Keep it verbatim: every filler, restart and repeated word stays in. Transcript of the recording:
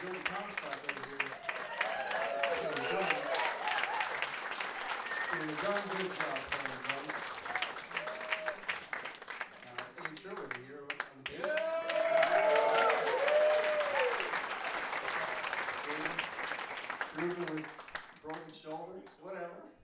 Jordan Comstock over here. So we're doing, doing a darn good job playing drums. Uh, Ian True over here on the bass. Grooving with broken shoulders, whatever.